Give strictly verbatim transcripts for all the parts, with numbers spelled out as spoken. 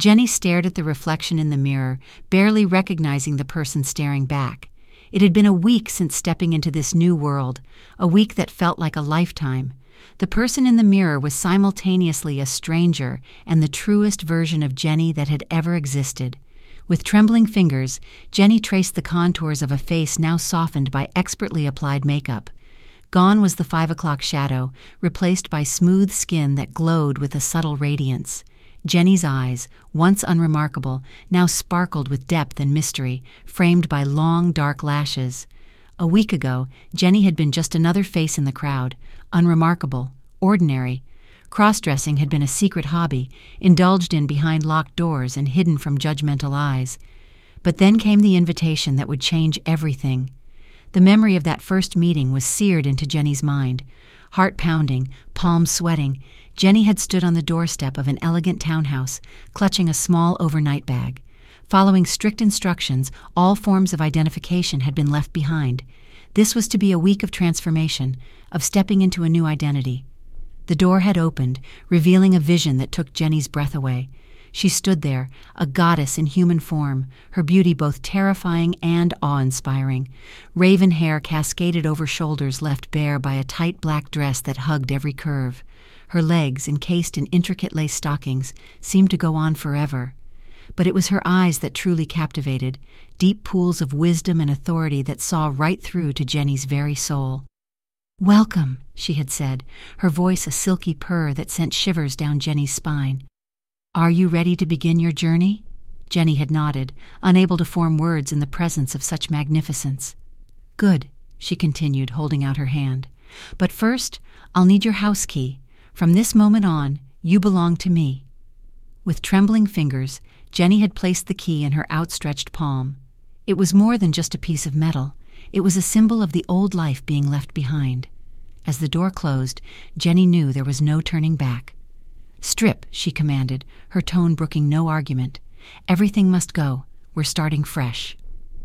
Jenny stared at the reflection in the mirror, barely recognizing the person staring back. It had been a week since stepping into this new world, a week that felt like a lifetime. The person in the mirror was simultaneously a stranger and the truest version of Jenny that had ever existed. With trembling fingers, Jenny traced the contours of a face now softened by expertly applied makeup. Gone was the five o'clock shadow, replaced by smooth skin that glowed with a subtle radiance. Jenny's eyes, once unremarkable, now sparkled with depth and mystery, framed by long, dark lashes. A week ago, Jenny had been just another face in the crowd, unremarkable, ordinary. Cross-dressing had been a secret hobby, indulged in behind locked doors and hidden from judgmental eyes. But then came the invitation that would change everything. The memory of that first meeting was seared into Jenny's mind. Heart pounding, palms sweating, Jenny had stood on the doorstep of an elegant townhouse, clutching a small overnight bag. Following strict instructions, all forms of identification had been left behind. This was to be a week of transformation, of stepping into a new identity. The door had opened, revealing a vision that took Jenny's breath away. She stood there, a goddess in human form, her beauty both terrifying and awe-inspiring. Raven hair cascaded over shoulders left bare by a tight black dress that hugged every curve. Her legs, encased in intricate lace stockings, seemed to go on forever. But it was her eyes that truly captivated, deep pools of wisdom and authority that saw right through to Jenny's very soul. "Welcome," she had said, her voice a silky purr that sent shivers down Jenny's spine. "Are you ready to begin your journey?" Jenny had nodded, unable to form words in the presence of such magnificence. "Good," she continued, holding out her hand. "But first, I'll need your house key. From this moment on, you belong to me." With trembling fingers, Jenny had placed the key in her outstretched palm. It was more than just a piece of metal. It was a symbol of the old life being left behind. As the door closed, Jenny knew there was no turning back. "Strip," she commanded, her tone brooking no argument. "Everything must go. We're starting fresh."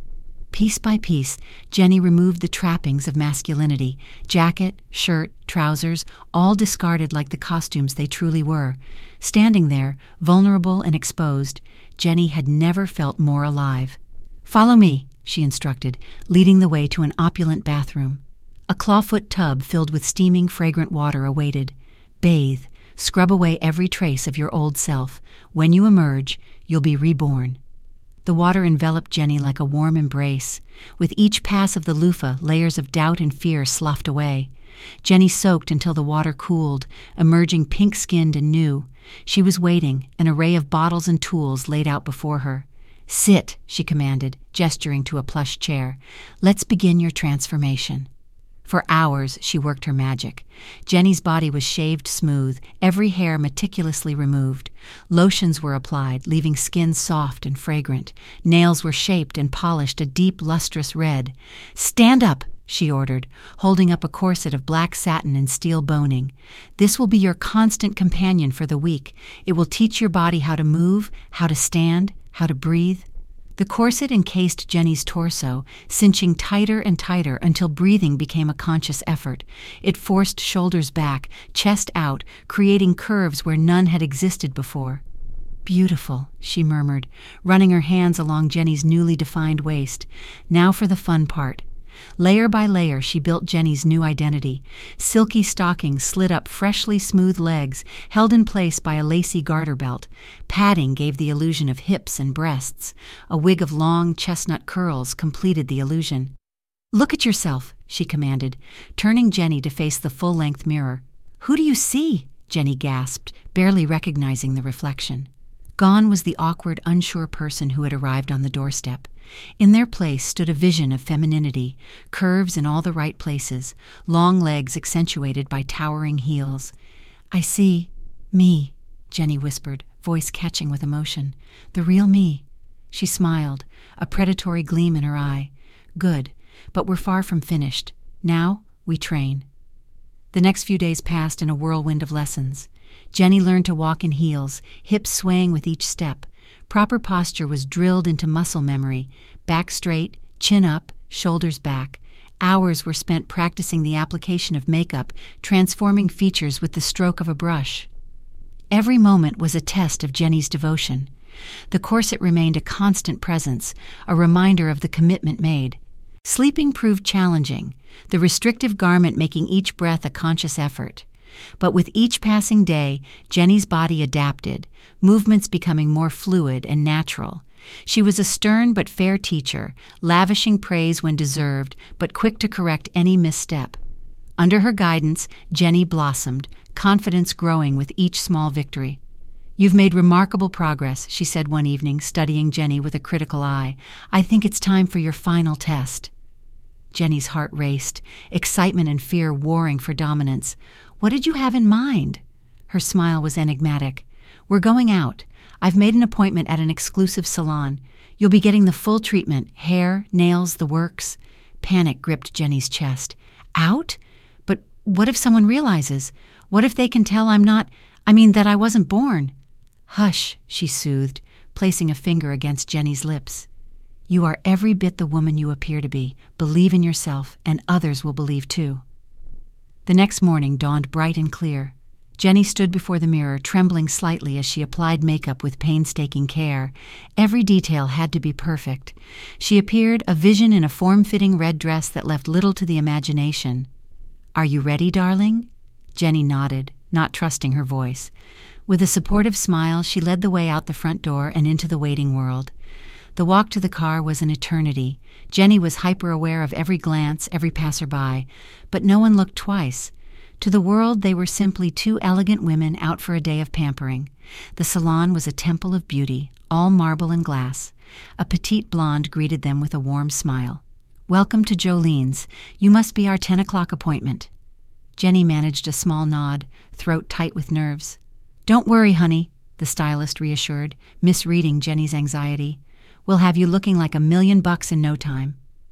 Piece by piece, Jenny removed the trappings of masculinity, jacket, shirt, trousers, all discarded like the costumes they truly were. Standing there, vulnerable and exposed, Jenny had never felt more alive. "Follow me," she instructed, leading the way to an opulent bathroom. A clawfoot tub filled with steaming, fragrant water awaited. "Bathe. Scrub away every trace of your old self. When you emerge, you'll be reborn." The water enveloped Jenny like a warm embrace. With each pass of the loofah, layers of doubt and fear sloughed away. Jenny soaked until the water cooled, emerging pink-skinned and new. She was waiting, an array of bottles and tools laid out before her. "Sit," she commanded, gesturing to a plush chair. "Let's begin your transformation." For hours, she worked her magic. Jenny's body was shaved smooth, every hair meticulously removed. Lotions were applied, leaving skin soft and fragrant. Nails were shaped and polished a deep, lustrous red. "Stand up," she ordered, holding up a corset of black satin and steel boning. "This will be your constant companion for the week. It will teach your body how to move, how to stand, how to breathe." The corset encased Jenny's torso, cinching tighter and tighter until breathing became a conscious effort. It forced shoulders back, chest out, creating curves where none had existed before. "Beautiful," she murmured, running her hands along Jenny's newly defined waist. "Now for the fun part." Layer by layer, she built Jenny's new identity. Silky stockings slid up freshly smooth legs, held in place by a lacy garter belt. Padding gave the illusion of hips and breasts. A wig of long chestnut curls completed the illusion. "Look at yourself," she commanded, turning Jenny to face the full-length mirror. "Who do you see?" Jenny gasped, barely recognizing the reflection. Gone was the awkward, unsure person who had arrived on the doorstep. In their place stood a vision of femininity, curves in all the right places, long legs accentuated by towering heels. "I see me," Jenny whispered, voice catching with emotion. "The real me." She smiled, a predatory gleam in her eye. "Good, but we're far from finished. Now we train." The next few days passed in a whirlwind of lessons. Jenny learned to walk in heels, hips swaying with each step. Proper posture was drilled into muscle memory, back straight, chin up, shoulders back. Hours were spent practicing the application of makeup, transforming features with the stroke of a brush. Every moment was a test of Jenny's devotion. The corset remained a constant presence, a reminder of the commitment made. Sleeping proved challenging, the restrictive garment making each breath a conscious effort. But with each passing day, Jenny's body adapted, movements becoming more fluid and natural. She was a stern but fair teacher, lavishing praise when deserved, but quick to correct any misstep. Under her guidance, Jenny blossomed, confidence growing with each small victory. "You've made remarkable progress," she said one evening, studying Jenny with a critical eye. "I think it's time for your final test." Jenny's heart raced, excitement and fear warring for dominance. "What did you have in mind?" Her smile was enigmatic. "We're going out. I've made an appointment at an exclusive salon. You'll be getting the full treatment, hair, nails, the works." Panic gripped Jenny's chest. "Out? But what if someone realizes? What if they can tell I'm not, I mean that I wasn't born?" "Hush," she soothed, placing a finger against Jenny's lips. "You are every bit the woman you appear to be. Believe in yourself, and others will believe too." The next morning dawned bright and clear. Jenny stood before the mirror, trembling slightly as she applied makeup with painstaking care. Every detail had to be perfect. She appeared a vision in a form-fitting red dress that left little to the imagination. "Are you ready, darling?" Jenny nodded, not trusting her voice. With a supportive smile, she led the way out the front door and into the waiting world. The walk to the car was an eternity. Jenny was hyper-aware of every glance, every passerby, but no one looked twice. To the world, they were simply two elegant women out for a day of pampering. The salon was a temple of beauty, all marble and glass. A petite blonde greeted them with a warm smile. "Welcome to Jolene's. You must be our ten o'clock appointment." Jenny managed a small nod, throat tight with nerves. "Don't worry, honey," the stylist reassured, misreading Jenny's anxiety. "We'll have you looking like a million bucks in no time."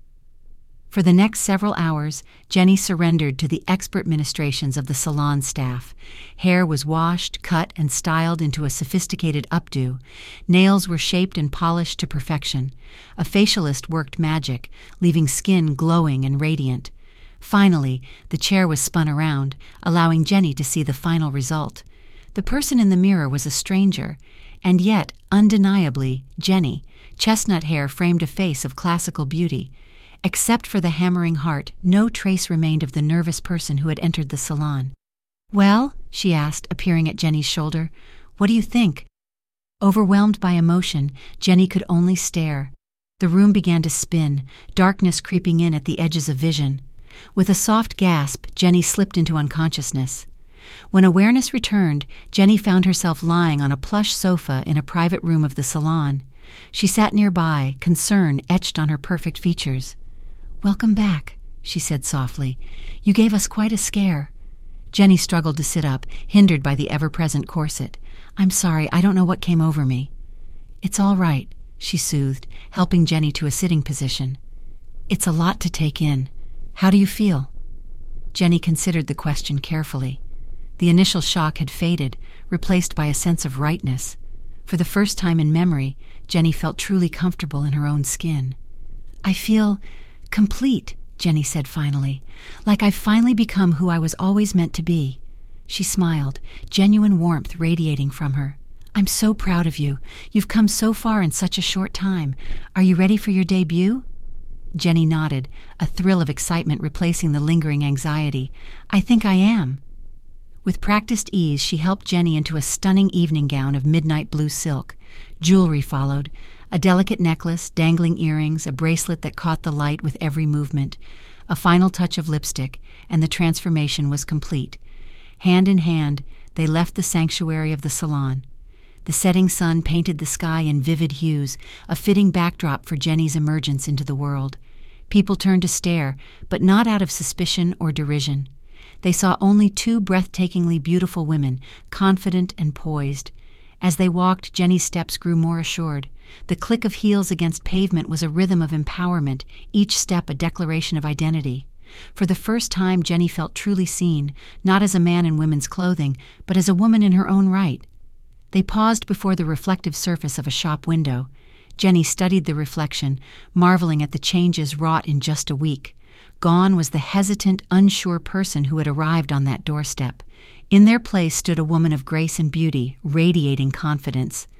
For the next several hours, Jenny surrendered to the expert ministrations of the salon staff. Hair was washed, cut, and styled into a sophisticated updo. Nails were shaped and polished to perfection. A facialist worked magic, leaving skin glowing and radiant. Finally, the chair was spun around, allowing Jenny to see the final result. The person in the mirror was a stranger, and yet, undeniably, Jenny. Chestnut hair framed a face of classical beauty. Except for the hammering heart, no trace remained of the nervous person who had entered the salon. "Well?" she asked, appearing at Jenny's shoulder. "What do you think?" Overwhelmed by emotion, Jenny could only stare. The room began to spin, darkness creeping in at the edges of vision. With a soft gasp, Jenny slipped into unconsciousness. When awareness returned, Jenny found herself lying on a plush sofa in a private room of the salon. She sat nearby, concern etched on her perfect features. "Welcome back," she said softly. "You gave us quite a scare." Jenny struggled to sit up, hindered by the ever-present corset. "I'm sorry, I don't know what came over me." "It's all right," she soothed, helping Jenny to a sitting position. "It's a lot to take in. How do you feel?" Jenny considered the question carefully. The initial shock had faded, replaced by a sense of rightness. For the first time in memory, Jenny felt truly comfortable in her own skin. "I feel complete," Jenny said finally, "like I've finally become who I was always meant to be." She smiled, genuine warmth radiating from her. "I'm so proud of you. You've come so far in such a short time. Are you ready for your debut?" Jenny nodded, a thrill of excitement replacing the lingering anxiety. "I think I am." With practiced ease, she helped Jenny into a stunning evening gown of midnight blue silk. Jewelry followed, a delicate necklace, dangling earrings, a bracelet that caught the light with every movement, a final touch of lipstick, and the transformation was complete. Hand in hand, they left the sanctuary of the salon. The setting sun painted the sky in vivid hues, a fitting backdrop for Jenny's emergence into the world. People turned to stare, but not out of suspicion or derision. They saw only two breathtakingly beautiful women, confident and poised. As they walked, Jenny's steps grew more assured. The click of heels against pavement was a rhythm of empowerment, each step a declaration of identity. For the first time, Jenny felt truly seen, not as a man in women's clothing, but as a woman in her own right. They paused before the reflective surface of a shop window. Jenny studied the reflection, marveling at the changes wrought in just a week. Gone was the hesitant, unsure person who had arrived on that doorstep. In their place stood a woman of grace and beauty, radiating confidence.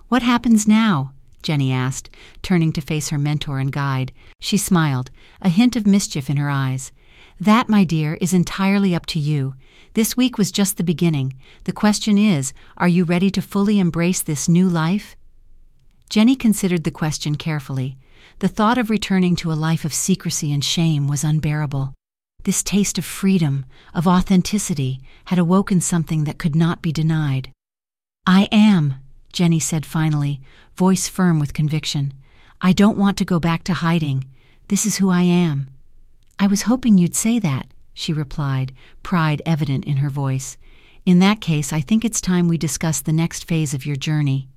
"What happens now?" Jenny asked, turning to face her mentor and guide. She smiled, a hint of mischief in her eyes. "That, my dear, is entirely up to you. This week was just the beginning. The question is, are you ready to fully embrace this new life?" Jenny considered the question carefully. The thought of returning to a life of secrecy and shame was unbearable. This taste of freedom, of authenticity, had awoken something that could not be denied. "I am," Jenny said finally, voice firm with conviction. "I don't want to go back to hiding. This is who I am." "I was hoping you'd say that," she replied, pride evident in her voice. "In that case, I think it's time we discuss the next phase of your journey."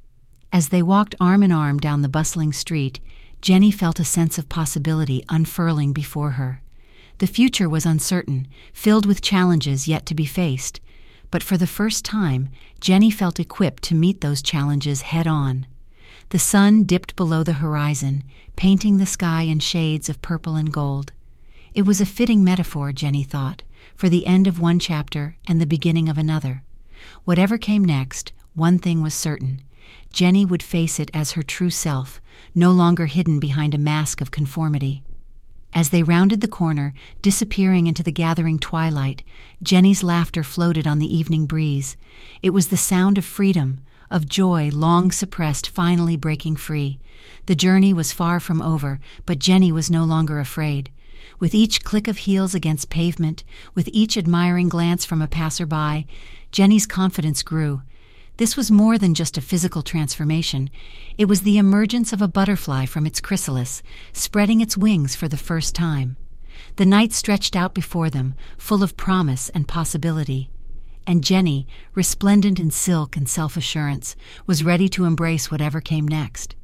As they walked arm in arm down the bustling street, Jenny felt a sense of possibility unfurling before her. The future was uncertain, filled with challenges yet to be faced. But for the first time, Jenny felt equipped to meet those challenges head-on. The sun dipped below the horizon, painting the sky in shades of purple and gold. It was a fitting metaphor, Jenny thought, for the end of one chapter and the beginning of another. Whatever came next, one thing was certain. Jenny would face it as her true self, no longer hidden behind a mask of conformity. As they rounded the corner, disappearing into the gathering twilight, Jenny's laughter floated on the evening breeze. It was the sound of freedom, of joy long suppressed finally breaking free. The journey was far from over, but Jenny was no longer afraid. With each click of heels against pavement, with each admiring glance from a passerby, Jenny's confidence grew. This was more than just a physical transformation. It was the emergence of a butterfly from its chrysalis, spreading its wings for the first time. The night stretched out before them, full of promise and possibility. And Jenny, resplendent in silk and self-assurance, was ready to embrace whatever came next.